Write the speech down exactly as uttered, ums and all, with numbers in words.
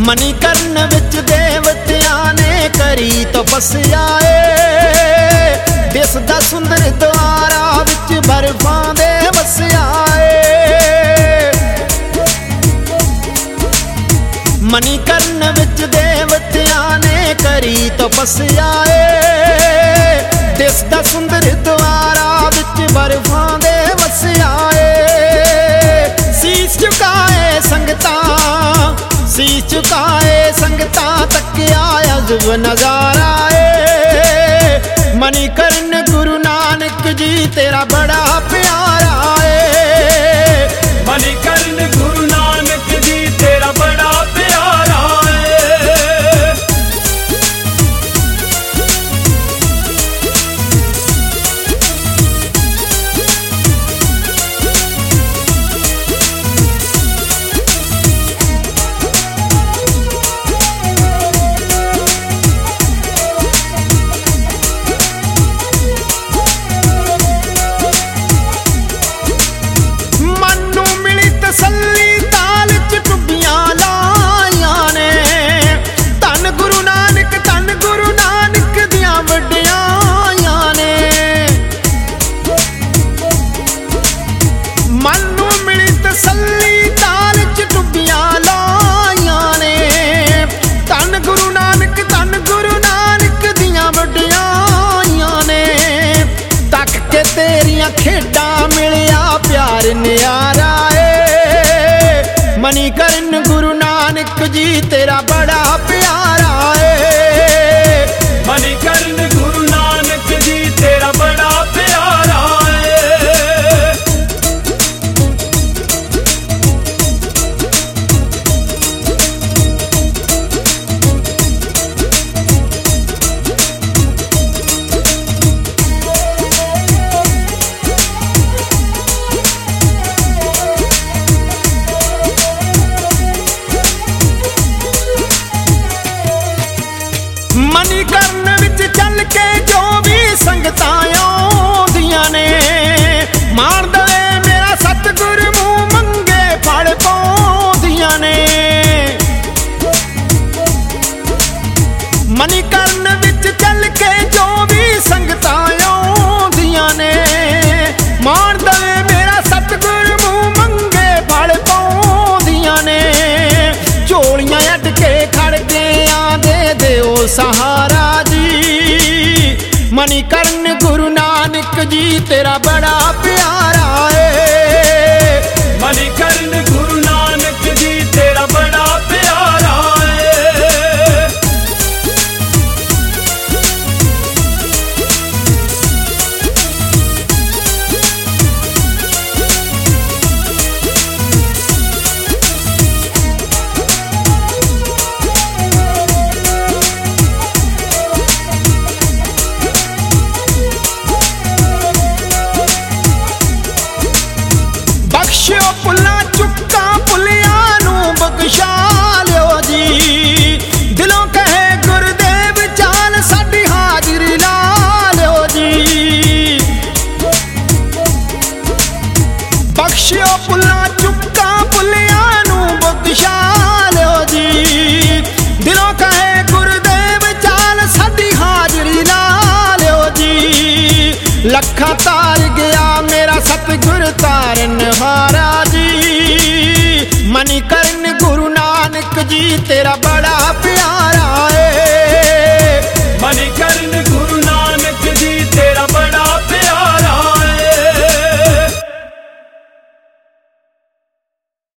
मणिकर्ण विच देवतियां ने करी तपस्या ए दिसदा सुंदर द्वारा विच बर्फां दे वसिया ए मणिकर्ण विच देवतियां ने करी तपस्या ए दिसदा सुंदर द्वारा विच बर्फां दे वसिया ए शीश झुकाए संगतां शीश झुकाए संगतां तकिया अजब नजारा ए मणिकर्ण गुरु नानक जी तेरा बड़ा प्यारा ए मणिकर्ण गुरु नानक जी तेरा बड़ा प्यारा है। खेडा मिलिया प्यार न्यारा ए मणिकर्ण गुरु नानक जी तेरा बड़ा प्यारा ए मणिकर्ण गुरु नानक जी तेरा बड़ा प्यारा है। मणिकर्ण विच चल के जो भी संगतां आउंदियां ने मान दवे मेरा सतगुर मूंह मंगे फड़ पाउंदियां ने मणिकर्ण विच चल के जो भी संगतां आउंदियां ने मान दवे मेरा सतगुर मूंह मंगे फड़ पाउंदियां ने झोलियां अड के खड़ गया दे दिओ सहारा जी मणिकर्ण गुरु नानक जी तेरा बड़ा प्यारा है मणिकर्ण गुरु नानक जी तेरा बड़ा प्यारा है। बख्शियो पुला चुक्का पुलिया नू बख्शा लियो जी दिलों कहे गुरुदेव चाल साडी हाजरी ला लियो जी बख्शियो पुला चुक्का पुलिया नू बख्शा लियो जी दिलों कहे गुरुदेव चाल साडी हाजरी ला लियो जी लखा तार गया मेरा सतगुर तारन हारा जी मणिकर्ण गुरु नानक जी तेरा